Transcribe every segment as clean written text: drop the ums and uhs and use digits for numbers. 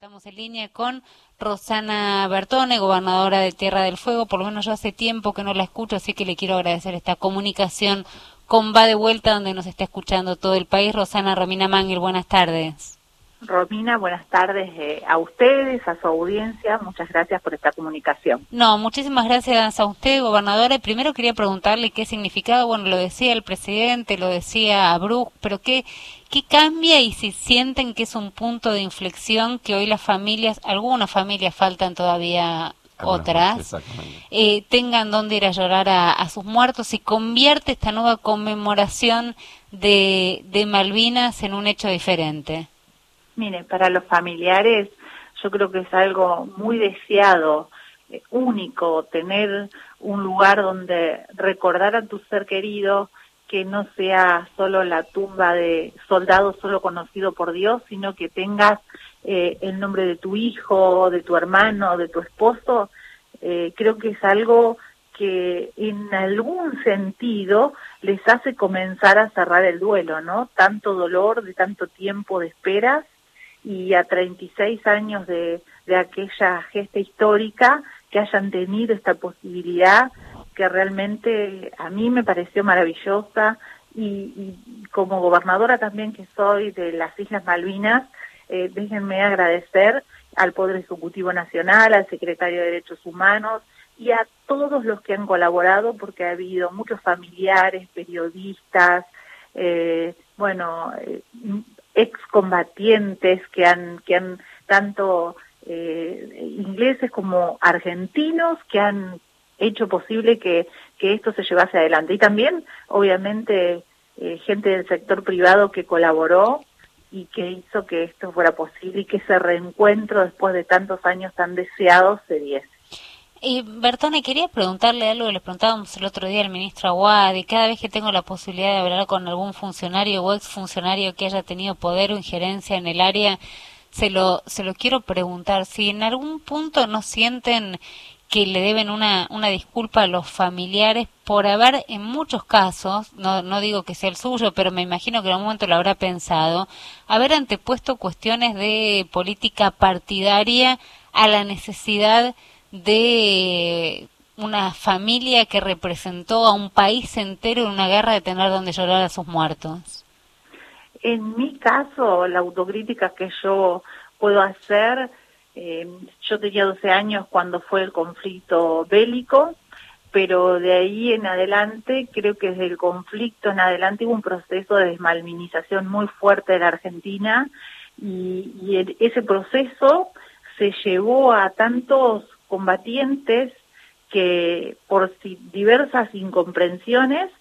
Estamos en línea con Rosana Bertone, gobernadora de Tierra del Fuego. Por lo menos yo hace tiempo que no la escucho, así que le quiero agradecer esta comunicación con Va de Vuelta, donde nos está escuchando todo el país. Rosana, Romina Mangel, buenas tardes. Romina, buenas tardes a ustedes, a su audiencia. Muchas gracias por esta comunicación. No, muchísimas gracias a usted, gobernadora. Primero quería preguntarle qué significado, bueno, lo decía el presidente, lo decía Bruch, pero ¿qué cambia y si sienten que es un punto de inflexión que hoy las familias, algunas familias faltan todavía otras, tengan dónde ir a llorar a sus muertos y convierte esta nueva conmemoración de Malvinas en un hecho diferente? Mire, para los familiares yo creo que es algo muy deseado, único, tener un lugar donde recordar a tu ser querido, que no sea solo la tumba de soldado solo conocido por Dios, sino que tengas el nombre de tu hijo, de tu hermano, de tu esposo. Creo que es algo que en algún sentido les hace comenzar a cerrar el duelo, ¿no? Tanto dolor, de tanto tiempo de esperas, y a 36 años de aquella gesta histórica, que hayan tenido esta posibilidad que realmente a mí me pareció maravillosa, y como gobernadora también que soy de las Islas Malvinas, déjenme agradecer al Poder Ejecutivo Nacional, al Secretario de Derechos Humanos y a todos los que han colaborado, porque ha habido muchos familiares, periodistas, excombatientes que han tanto ingleses como argentinos que han hecho posible que esto se llevase adelante, y también obviamente gente del sector privado que colaboró y que hizo que esto fuera posible y que ese reencuentro después de tantos años tan deseados se diese. Bertone, quería preguntarle algo que le preguntábamos el otro día al ministro Aguad, y cada vez que tengo la posibilidad de hablar con algún funcionario o exfuncionario que haya tenido poder o injerencia en el área, se lo quiero preguntar si en algún punto no sienten que le deben una disculpa a los familiares por haber, en muchos casos, no digo que sea el suyo, pero me imagino que en algún momento lo habrá pensado, haber antepuesto cuestiones de política partidaria a la necesidad de una familia que representó a un país entero en una guerra, de tener donde llorar a sus muertos. En mi caso, la autocrítica que yo puedo hacer, yo tenía 12 años cuando fue el conflicto bélico, pero de ahí en adelante, creo que desde el conflicto en adelante hubo un proceso de desmalvinización muy fuerte de la Argentina, y ese proceso se llevó a tantos combatientes que por diversas incomprensiones,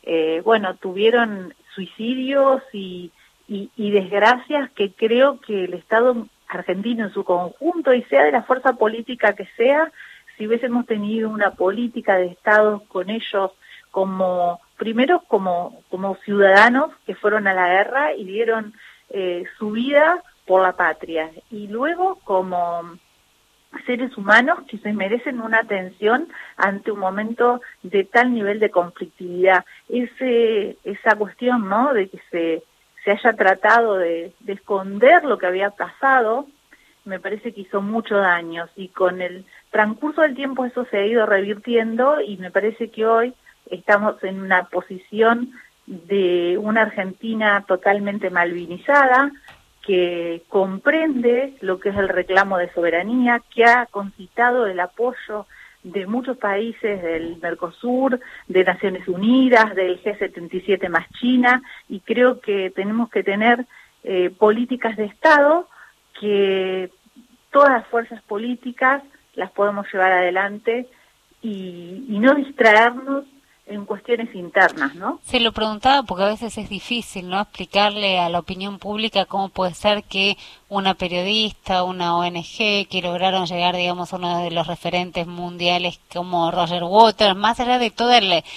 tuvieron suicidios y desgracias, que creo que el Estado argentino en su conjunto, y sea de la fuerza política que sea, si hubiésemos tenido una política de Estado con ellos primero como ciudadanos que fueron a la guerra y dieron su vida por la patria, y luego como seres humanos que se merecen una atención ante un momento de tal nivel de conflictividad. Esa cuestión, ¿no?, de que se haya tratado de esconder lo que había pasado, me parece que hizo mucho daño, y con el transcurso del tiempo eso se ha ido revirtiendo, y me parece que hoy estamos en una posición de una Argentina totalmente malvinizada, que comprende lo que es el reclamo de soberanía, que ha concitado el apoyo de muchos países del Mercosur, de Naciones Unidas, del G77 más China, y creo que tenemos que tener políticas de Estado que todas las fuerzas políticas las podemos llevar adelante y no distraernos en cuestiones internas, ¿no? Se lo preguntaba porque a veces es difícil, ¿no?, explicarle a la opinión pública cómo puede ser que una periodista, una ONG que lograron llegar, digamos, a uno de los referentes mundiales como Roger Waters, más allá de toda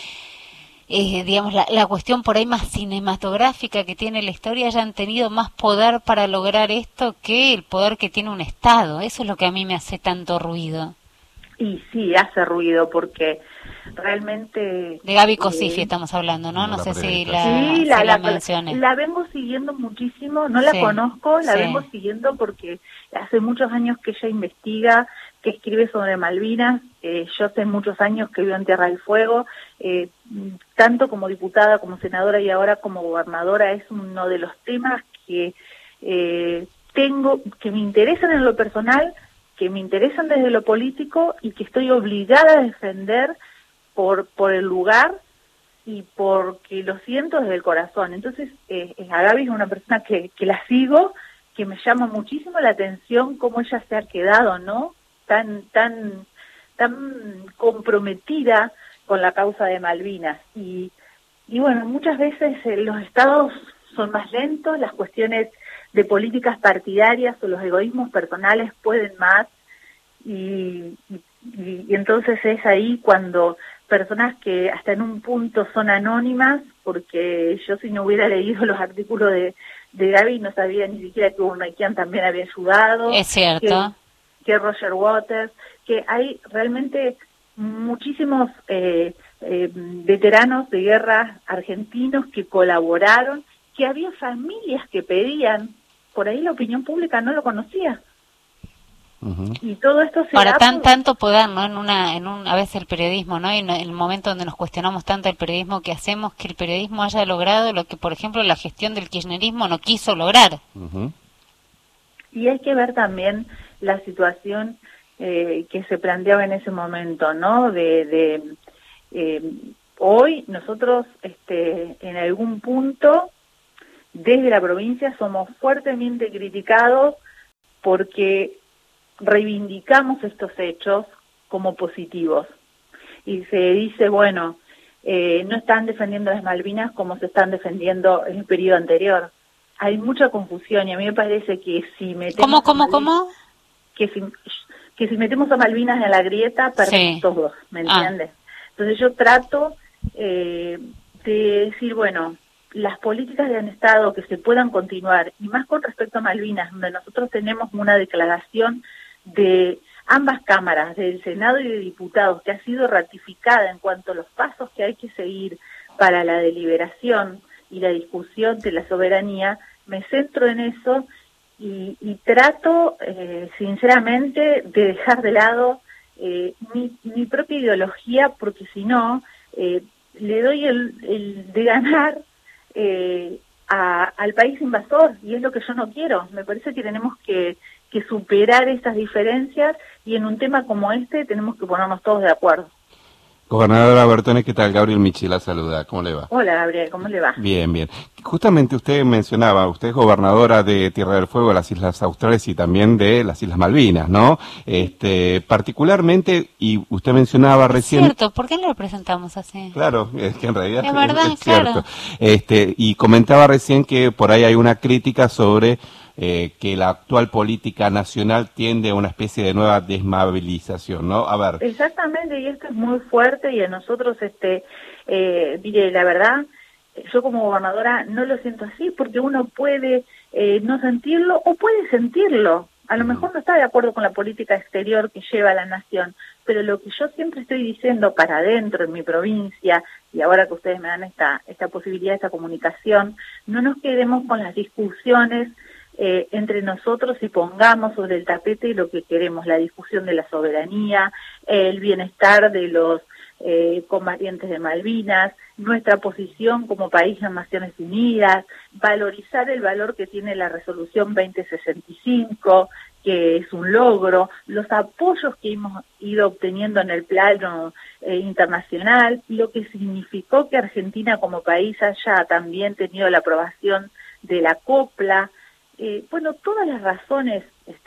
la cuestión por ahí más cinematográfica que tiene la historia, hayan tenido más poder para lograr esto que el poder que tiene un Estado. Eso es lo que a mí me hace tanto ruido. Y sí, hace ruido, porque realmente... De Gaby Cosifi estamos hablando, ¿no? No sé si la mencioné. La vengo siguiendo muchísimo, no la conozco, la vengo siguiendo porque hace muchos años que ella investiga, que escribe sobre Malvinas. Yo hace muchos años que vivo en Tierra del Fuego, tanto como diputada, como senadora y ahora como gobernadora. Es uno de los temas que tengo, que me interesan en lo personal, que me interesan desde lo político y que estoy obligada a defender por el lugar y porque lo siento desde el corazón. Entonces, a Gaby es una persona que la sigo, que me llama muchísimo la atención cómo ella se ha quedado, ¿no? Tan comprometida con la causa de Malvinas. Y bueno, muchas veces los estados son más lentos, las cuestiones de políticas partidarias o los egoísmos personales pueden más, y entonces es ahí cuando personas que hasta en un punto son anónimas, porque yo si no hubiera leído los artículos de Gaby no sabía ni siquiera que Urnequian también había ayudado. Es cierto. Que Roger Waters, que hay realmente muchísimos veteranos de guerra argentinos que colaboraron, que había familias que pedían, por ahí la opinión pública no lo conocía. Y todo esto se para tanto poder, ¿no? A veces el periodismo, ¿no? Y en el momento donde nos cuestionamos tanto el periodismo que hacemos, que el periodismo haya logrado lo que, por ejemplo, la gestión del kirchnerismo no quiso lograr. Y hay que ver también la situación que se planteaba en ese momento, ¿no? Hoy nosotros, en algún punto, desde la provincia, somos fuertemente criticados porque reivindicamos estos hechos como positivos. Y se dice, bueno, no están defendiendo las Malvinas como se están defendiendo en el periodo anterior. Hay mucha confusión y a mí me parece que si metemos... ¿Cómo? Que si metemos a Malvinas en la grieta, perdemos todos, ¿me entiendes? Entonces yo trato de decir, bueno, las políticas de un Estado que se puedan continuar, y más con respecto a Malvinas, donde nosotros tenemos una declaración de ambas cámaras, del Senado y de Diputados, que ha sido ratificada en cuanto a los pasos que hay que seguir para la deliberación y la discusión de la soberanía. Me centro en eso y trato, sinceramente, de dejar de lado mi propia ideología, porque si no, le doy el de ganar al país invasor, y es lo que yo no quiero. Me parece que tenemos que superar esas diferencias, y en un tema como este tenemos que ponernos todos de acuerdo. Gobernadora Bertone, ¿qué tal? Gabriel Michi la saluda, ¿cómo le va? Hola Gabriel, ¿cómo le va? Bien. Justamente usted mencionaba, usted es gobernadora de Tierra del Fuego, de las Islas Australes y también de las Islas Malvinas, ¿no? Particularmente, y usted mencionaba recién... Es cierto, ¿por qué lo presentamos así? Claro, es que en realidad es verdad, es cierto. Claro. Y comentaba recién que por ahí hay una crítica sobre que la actual política nacional tiende a una especie de nueva desmovilización, ¿no? A ver. Exactamente, y esto es muy fuerte, y a nosotros, mire, la verdad, yo como gobernadora no lo siento así, porque uno puede no sentirlo o puede sentirlo. A lo mejor no está de acuerdo con la política exterior que lleva la nación, pero lo que yo siempre estoy diciendo para adentro, en mi provincia, y ahora que ustedes me dan esta posibilidad, esta comunicación, no nos quedemos con las discusiones entre nosotros y pongamos sobre el tapete lo que queremos, la discusión de la soberanía, el bienestar de los combatientes de Malvinas, nuestra posición como país en Naciones Unidas, valorizar el valor que tiene la resolución 2065, que es un logro, los apoyos que hemos ido obteniendo en el plano internacional, lo que significó que Argentina como país haya también tenido la aprobación de la COPLA. Bueno, todas las razones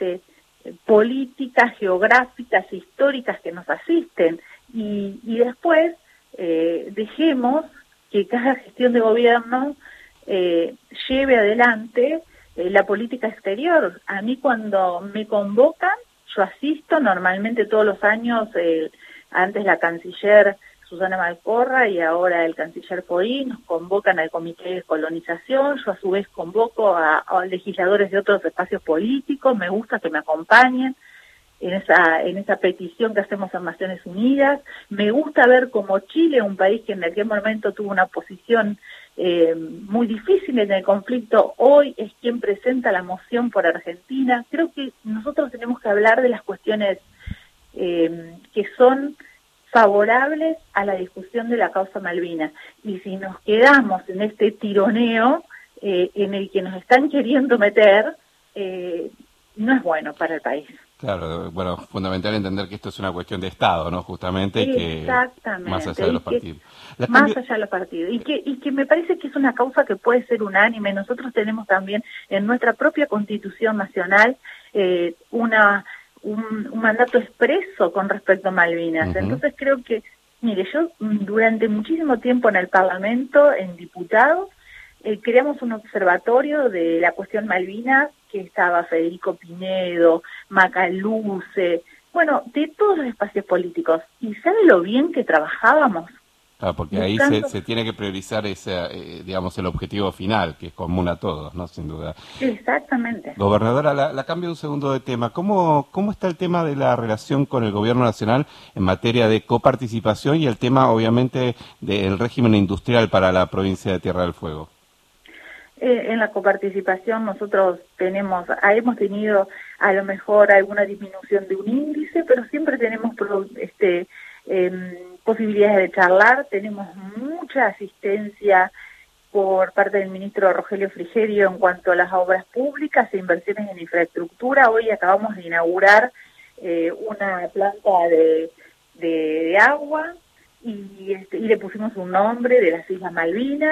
políticas, geográficas, históricas que nos asisten, y después dejemos que cada gestión de gobierno lleve adelante la política exterior. A mí cuando me convocan, yo asisto normalmente todos los años, antes la canciller Susana Malcorra y ahora el canciller Foy nos convocan al Comité de Colonización. Yo a su vez convoco a legisladores de otros espacios políticos, me gusta que me acompañen, en esa petición que hacemos a Naciones Unidas. Me gusta ver como Chile, un país que en aquel momento tuvo una posición muy difícil en el conflicto, hoy es quien presenta la moción por Argentina. Creo que nosotros tenemos que hablar de las cuestiones que son favorables a la discusión de la causa Malvinas. Y si nos quedamos en este tironeo en el que nos están queriendo meter, no es bueno para el país. Claro, bueno, fundamental entender que esto es una cuestión de Estado, ¿no? Justamente, exactamente, que más allá de los partidos. Más allá de los partidos. Y que me parece que es una causa que puede ser unánime. Nosotros tenemos también en nuestra propia Constitución Nacional un mandato expreso con respecto a Malvinas. Entonces creo que, mire, yo durante muchísimo tiempo en el Parlamento, en diputados, creamos un observatorio de la cuestión Malvinas, que estaba Federico Pinedo, Macaluce, bueno, de todos los espacios políticos. ¿Y sabe lo bien que trabajábamos? Ah, porque ahí se tiene que priorizar ese, digamos, el objetivo final, que es común a todos, ¿no? Sin duda. Exactamente. Gobernadora, la cambio un segundo de tema. ¿Cómo está el tema de la relación con el gobierno nacional en materia de coparticipación y el tema, obviamente, del régimen industrial para la provincia de Tierra del Fuego? En la coparticipación nosotros hemos tenido a lo mejor alguna disminución de un índice, pero siempre tenemos posibilidades de charlar. Tenemos mucha asistencia por parte del ministro Rogelio Frigerio en cuanto a las obras públicas e inversiones en infraestructura. Hoy acabamos de inaugurar una planta de agua y le pusimos un nombre de las Islas Malvinas.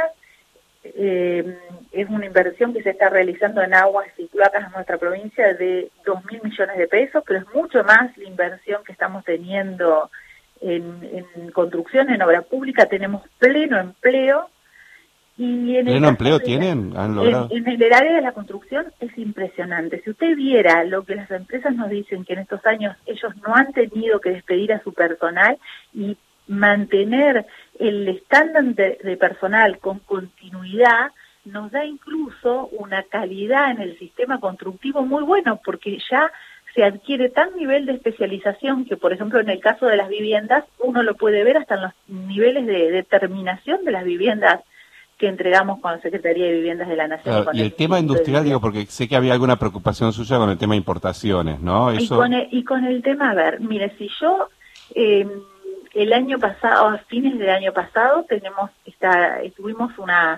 Es una inversión que se está realizando en aguas y cloacas en nuestra provincia de 2.000 millones de pesos, pero es mucho más la inversión que estamos teniendo en construcción, en obra pública. Tenemos pleno empleo. Y en ¿pleno empleo tienen? ¿Han logrado? En el área de la construcción es impresionante. Si usted viera lo que las empresas nos dicen, que en estos años ellos no han tenido que despedir a su personal y mantener el estándar de personal con continuidad, nos da incluso una calidad en el sistema constructivo muy bueno, porque ya se adquiere tal nivel de especialización que, por ejemplo, en el caso de las viviendas, uno lo puede ver hasta en los niveles de determinación de las viviendas que entregamos con la Secretaría de Viviendas de la Nación. Claro, y el tema industrial, digo, porque sé que había alguna preocupación suya con el tema de importaciones, ¿no? Eso... Y con el tema, a ver, mire, si yo... el año pasado, a fines del año pasado, tuvimos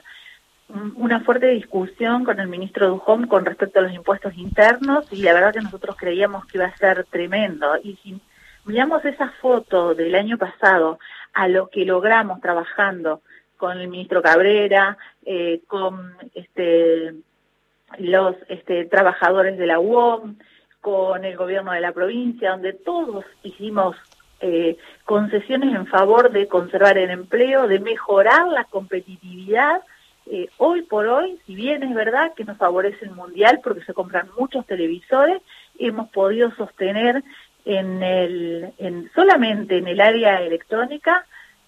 una fuerte discusión con el ministro Dujón con respecto a los impuestos internos, y la verdad que nosotros creíamos que iba a ser tremendo. Y si miramos esa foto del año pasado a lo que logramos trabajando con el ministro Cabrera, con los trabajadores de la UOM, con el gobierno de la provincia, donde todos hicimos concesiones en favor de conservar el empleo, de mejorar la competitividad. Hoy por hoy, si bien es verdad que nos favorece el mundial porque se compran muchos televisores, hemos podido sostener solamente en el área electrónica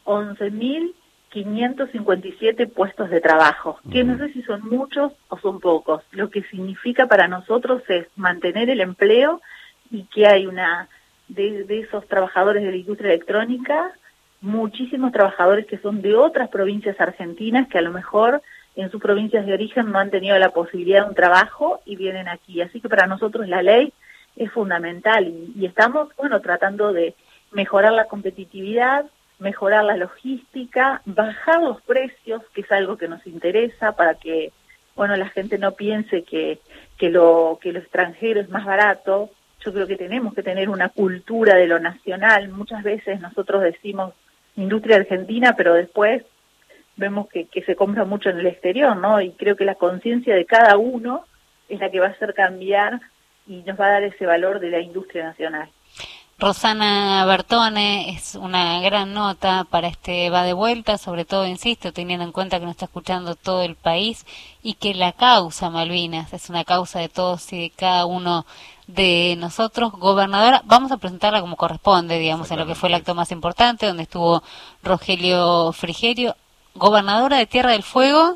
11.557 puestos de trabajo, que no sé si son muchos o son pocos. Lo que significa para nosotros es mantener el empleo y que hay de esos trabajadores de la industria electrónica, muchísimos trabajadores que son de otras provincias argentinas que a lo mejor en sus provincias de origen no han tenido la posibilidad de un trabajo y vienen aquí. Así que para nosotros la ley es fundamental y estamos, tratando de mejorar la competitividad, mejorar la logística, bajar los precios, que es algo que nos interesa para que, la gente no piense que lo extranjero es más barato. Yo creo que tenemos que tener una cultura de lo nacional. Muchas veces nosotros decimos industria argentina, pero después vemos que se compra mucho en el exterior, ¿no? Y creo que la conciencia de cada uno es la que va a hacer cambiar y nos va a dar ese valor de la industria nacional. Rosana Bertone, es una gran nota para este va de vuelta, sobre todo, insisto, teniendo en cuenta que nos está escuchando todo el país y que la causa Malvinas es una causa de todos y de cada uno de nosotros. Gobernadora, vamos a presentarla como corresponde, digamos, en lo que fue el acto más importante, donde estuvo Rogelio Frigerio. Gobernadora de Tierra del Fuego.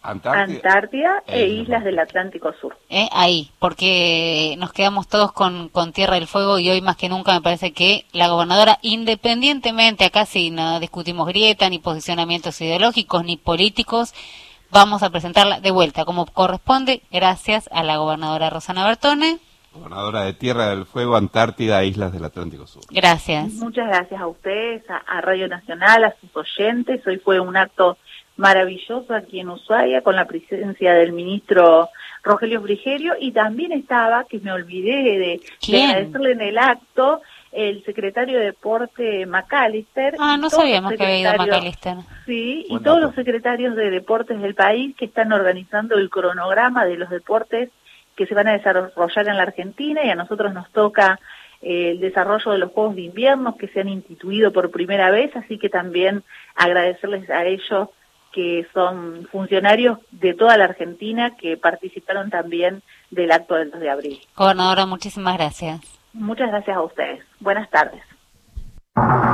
Antártida e islas del Atlántico Sur. Ahí, porque nos quedamos todos con Tierra del Fuego y hoy más que nunca me parece que la gobernadora, independientemente, acá si no discutimos grieta, ni posicionamientos ideológicos, ni políticos, vamos a presentarla de vuelta como corresponde, gracias a la gobernadora Rosana Bertone. Gobernadora de Tierra del Fuego, Antártida e Islas del Atlántico Sur. Gracias. Muchas gracias a ustedes, a Radio Nacional, a sus oyentes. Hoy fue un acto maravilloso aquí en Ushuaia con la presencia del ministro Rogelio Frigerio y también estaba, que me olvidé de agradecerle en el acto, el secretario de Deporte McAllister. No sabíamos que había ido McAllister. Sí, y todos los secretarios de deportes del país que están organizando el cronograma de los deportes que se van a desarrollar en la Argentina, y a nosotros nos toca el desarrollo de los Juegos de Invierno que se han instituido por primera vez, así que también agradecerles a ellos, que son funcionarios de toda la Argentina que participaron también del acto del 2 de abril. Gobernadora, muchísimas gracias. Muchas gracias a ustedes. Buenas tardes.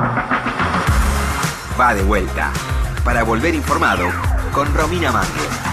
Va de vuelta para volver informado con Romina Mangel.